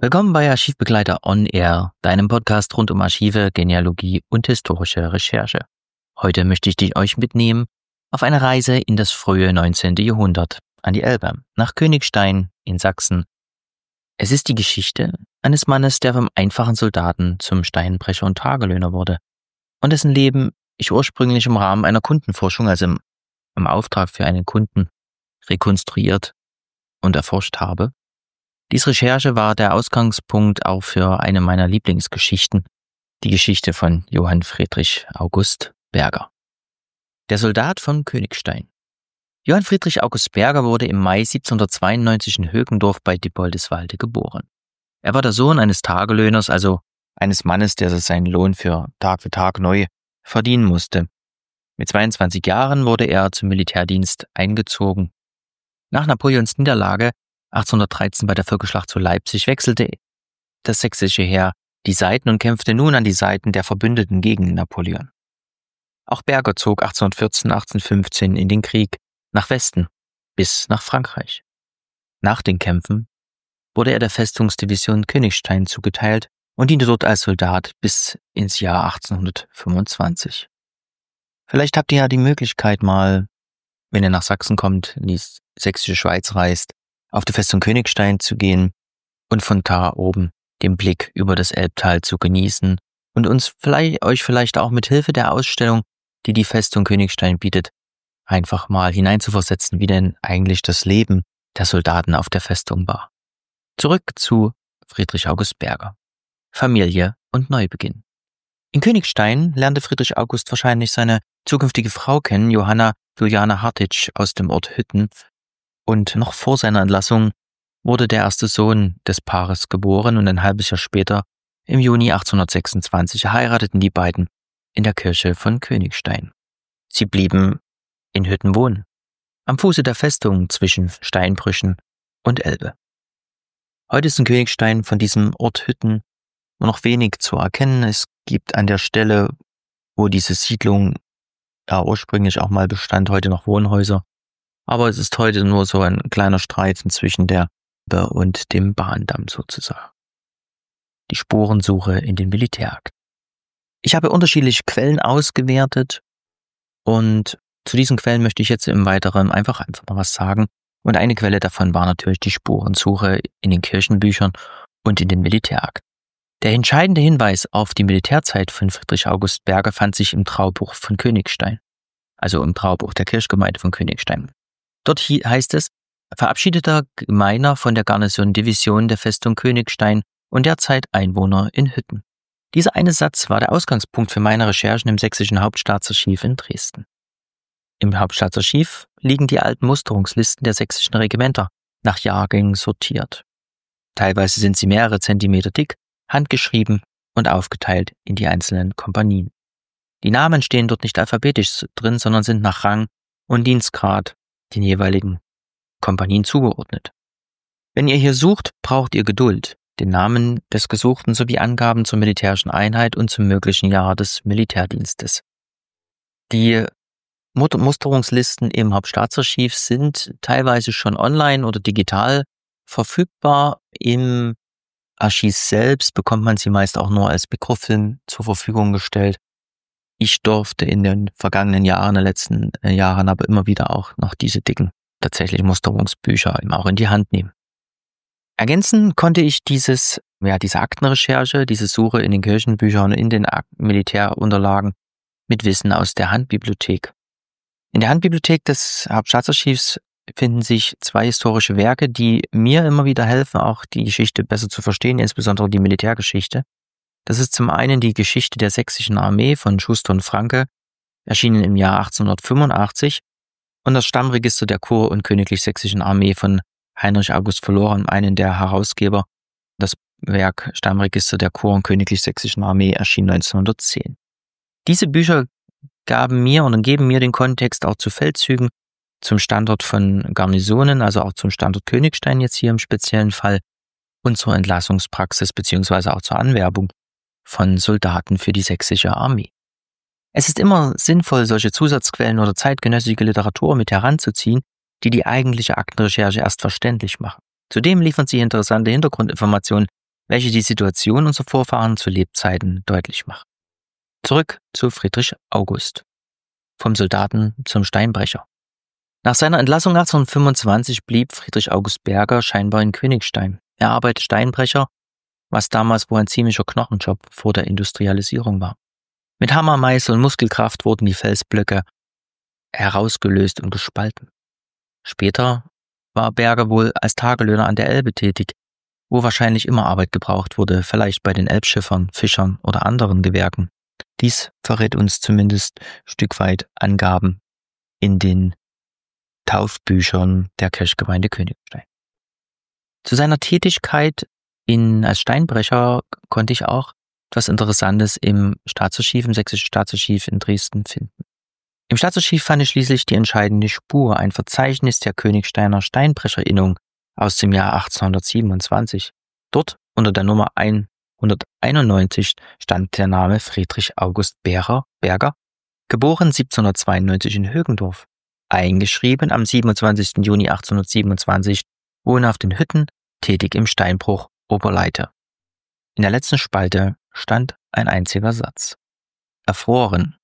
Willkommen bei Archivbegleiter On Air, deinem Podcast rund um Archive, Genealogie und historische Recherche. Heute möchte ich euch mitnehmen auf eine Reise in das frühe 19. Jahrhundert, an die Elbe, nach Königstein in Sachsen. Es ist die Geschichte eines Mannes, der vom einfachen Soldaten zum Steinbrecher und Tagelöhner wurde und dessen Leben ich ursprünglich im Rahmen einer Kundenforschung, also im Auftrag für einen Kunden, rekonstruiert und erforscht habe. Diese Recherche war der Ausgangspunkt auch für eine meiner Lieblingsgeschichten, die Geschichte von Johann Friedrich August Berger. Der Soldat von Königstein. Johann Friedrich August Berger wurde im Mai 1792 in Högendorf bei Dippoldiswalde geboren. Er war der Sohn eines Tagelöhners, also eines Mannes, der seinen Lohn für Tag neu verdienen musste. Mit 22 Jahren wurde er zum Militärdienst eingezogen. Nach Napoleons Niederlage 1813 bei der Völkerschlacht zu Leipzig wechselte das sächsische Heer die Seiten und kämpfte nun an die Seiten der Verbündeten gegen Napoleon. Auch Berger zog 1814, 1815 in den Krieg nach Westen bis nach Frankreich. Nach den Kämpfen wurde er der Festungsdivision Königstein zugeteilt und diente dort als Soldat bis ins Jahr 1825. Vielleicht habt ihr ja die Möglichkeit mal, wenn ihr nach Sachsen kommt, in die sächsische Schweiz reist, auf die Festung Königstein zu gehen und von da oben den Blick über das Elbtal zu genießen und euch vielleicht auch mit Hilfe der Ausstellung, die die Festung Königstein bietet, einfach mal hineinzuversetzen, wie denn eigentlich das Leben der Soldaten auf der Festung war. Zurück zu Friedrich August Berger. Familie und Neubeginn. In Königstein lernte Friedrich August wahrscheinlich seine zukünftige Frau kennen, Johanna Juliane Hartitsch aus dem Ort Hütten. Und noch vor seiner Entlassung wurde der erste Sohn des Paares geboren und ein halbes Jahr später, im Juni 1826, heirateten die beiden in der Kirche von Königstein. Sie blieben in Hütten wohnen, am Fuße der Festung zwischen Steinbrüchen und Elbe. Heute ist in Königstein von diesem Ort Hütten nur noch wenig zu erkennen. Es gibt an der Stelle, wo diese Siedlung ursprünglich auch mal bestand, heute noch Wohnhäuser. Aber es ist heute nur so ein kleiner Streifen zwischen der Elbe und dem Bahndamm sozusagen. Die Spurensuche in den Militärakt. Ich habe unterschiedliche Quellen ausgewertet und zu diesen Quellen möchte ich jetzt im Weiteren einfach mal was sagen. Und eine Quelle davon war natürlich die Spurensuche in den Kirchenbüchern und in den Militärakt. Der entscheidende Hinweis auf die Militärzeit von Friedrich August Berger fand sich im Traubuch von Königstein, also im Traubuch der Kirchgemeinde von Königstein. Dort heißt es, verabschiedeter Gemeiner von der Garnisondivision der Festung Königstein und derzeit Einwohner in Hütten. Dieser eine Satz war der Ausgangspunkt für meine Recherchen im Sächsischen Hauptstaatsarchiv in Dresden. Im Hauptstaatsarchiv liegen die alten Musterungslisten der sächsischen Regimenter nach Jahrgängen sortiert. Teilweise sind sie mehrere Zentimeter dick, handgeschrieben und aufgeteilt in die einzelnen Kompanien. Die Namen stehen dort nicht alphabetisch drin, sondern sind nach Rang und Dienstgrad den jeweiligen Kompanien zugeordnet. Wenn ihr hier sucht, braucht ihr Geduld, den Namen des Gesuchten sowie Angaben zur militärischen Einheit und zum möglichen Jahr des Militärdienstes. Die Musterungslisten im Hauptstaatsarchiv sind teilweise schon online oder digital verfügbar. Im Archiv selbst bekommt man sie meist auch nur als Mikrofilm zur Verfügung gestellt. Ich durfte in den vergangenen Jahren, den letzten Jahren, aber immer wieder auch noch diese dicken, tatsächlich Musterungsbücher auch in die Hand nehmen. Ergänzen konnte ich diese Aktenrecherche, diese Suche in den Kirchenbüchern und in den Militärunterlagen mit Wissen aus der Handbibliothek. In der Handbibliothek des Hauptstaatsarchivs finden sich 2 historische Werke, die mir immer wieder helfen, auch die Geschichte besser zu verstehen, insbesondere die Militärgeschichte. Das ist zum einen die Geschichte der sächsischen Armee von Schuster und Franke, erschienen im Jahr 1885, und das Stammregister der Kur- und Königlich Sächsischen Armee von Heinrich August Verloren, einen der Herausgeber. Das Werk Stammregister der Kur- und Königlich Sächsischen Armee erschien 1910. Diese Bücher geben mir den Kontext auch zu Feldzügen, zum Standort von Garnisonen, also auch zum Standort Königstein jetzt hier im speziellen Fall, und zur Entlassungspraxis bzw. auch zur Anwerbung von Soldaten für die sächsische Armee. Es ist immer sinnvoll, solche Zusatzquellen oder zeitgenössische Literatur mit heranzuziehen, die die eigentliche Aktenrecherche erst verständlich machen. Zudem liefern sie interessante Hintergrundinformationen welche die Situation unserer Vorfahren zu Lebzeiten deutlich machen. Zurück zu Friedrich August. Vom Soldaten zum Steinbrecher. Nach seiner Entlassung 1825 blieb Friedrich August Berger scheinbar in Königstein. Er arbeitete Steinbrecher, was damals wohl ein ziemlicher Knochenjob vor der Industrialisierung war. Mit Hammer, Meißel und Muskelkraft wurden die Felsblöcke herausgelöst und gespalten. Später war Berger wohl als Tagelöhner an der Elbe tätig, wo wahrscheinlich immer Arbeit gebraucht wurde, vielleicht bei den Elbschiffern, Fischern oder anderen Gewerken. Dies verrät uns zumindest ein Stück weit Angaben in den Taufbüchern der Kirchgemeinde Königstein. Zu seiner Tätigkeit als Steinbrecher konnte ich auch etwas Interessantes im Sächsischen Staatsarchiv in Dresden finden. Im Staatsarchiv fand ich schließlich die entscheidende Spur, ein Verzeichnis der Königsteiner Steinbrecherinnung aus dem Jahr 1827. Dort unter der Nummer 191 stand der Name Friedrich August Berger, geboren 1792 in Högendorf, eingeschrieben am 27. Juni 1827, wohnhaft in Hütten, tätig im Steinbruch Oberleite. In der letzten Spalte stand ein einziger Satz. Erfroren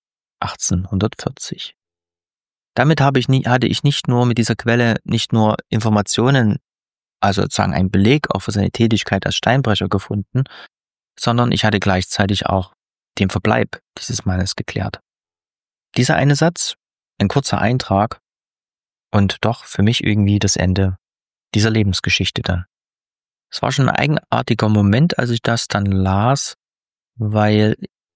1840. Damit hatte ich nicht nur mit dieser Quelle nicht nur Informationen, also sozusagen einen Beleg auch für seine Tätigkeit als Steinbrecher gefunden, sondern ich hatte gleichzeitig auch den Verbleib dieses Mannes geklärt. Dieser eine Satz, ein kurzer Eintrag und doch für mich irgendwie das Ende dieser Lebensgeschichte dann. Es war schon ein eigenartiger Moment, als ich das dann las, weil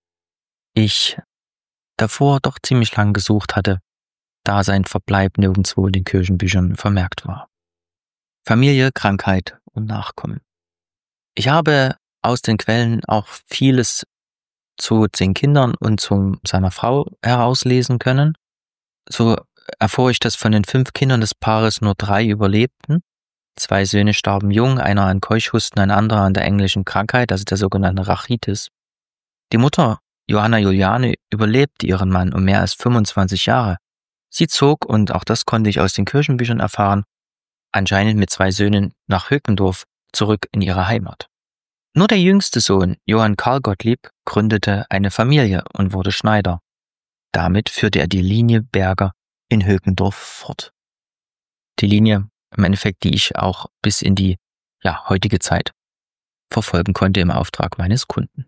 ich davor doch ziemlich lang gesucht hatte, da sein Verbleib nirgendwo in den Kirchenbüchern vermerkt war. Familie, Krankheit und Nachkommen. Ich habe aus den Quellen auch vieles zu den Kindern und zu seiner Frau herauslesen können. So erfuhr ich, dass von den 5 Kindern des Paares nur 3 überlebten. 2 Söhne starben jung, einer an Keuchhusten, ein anderer an der englischen Krankheit, also der sogenannten Rachitis. Die Mutter, Johanna Juliane, überlebte ihren Mann um mehr als 25 Jahre. Sie zog, und auch das konnte ich aus den Kirchenbüchern erfahren, anscheinend mit 2 Söhnen nach Höckendorf zurück in ihre Heimat. Nur der jüngste Sohn, Johann Karl Gottlieb, gründete eine Familie und wurde Schneider. Damit führte er die Linie Berger in Höckendorf fort. Die Linie, im Endeffekt, die ich auch bis in die heutige Zeit verfolgen konnte im Auftrag meines Kunden.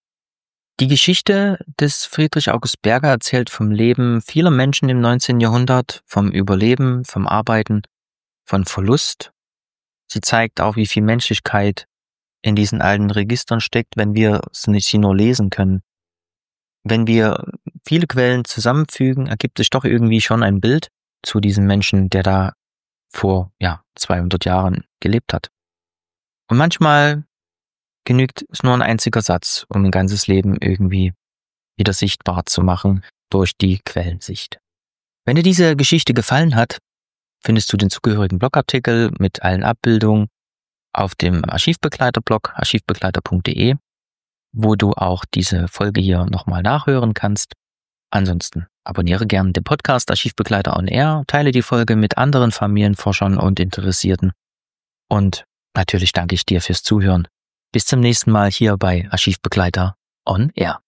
Die Geschichte des Friedrich August Berger erzählt vom Leben vieler Menschen im 19. Jahrhundert, vom Überleben, vom Arbeiten, von Verlust. Sie zeigt auch, wie viel Menschlichkeit in diesen alten Registern steckt, wenn wir sie nur lesen können. Wenn wir viele Quellen zusammenfügen, ergibt sich doch irgendwie schon ein Bild zu diesem Menschen, der da vor 200 Jahren gelebt hat. Und manchmal genügt es nur ein einziger Satz, um ein ganzes Leben irgendwie wieder sichtbar zu machen durch die Quellensicht. Wenn dir diese Geschichte gefallen hat, findest du den zugehörigen Blogartikel mit allen Abbildungen auf dem Archivbegleiter-Blog archivbegleiter.de, wo du auch diese Folge hier nochmal nachhören kannst. Ansonsten abonniere gerne den Podcast Archivbegleiter on Air, teile die Folge mit anderen Familienforschern und Interessierten. Und natürlich danke ich dir fürs Zuhören. Bis zum nächsten Mal hier bei Archivbegleiter on Air.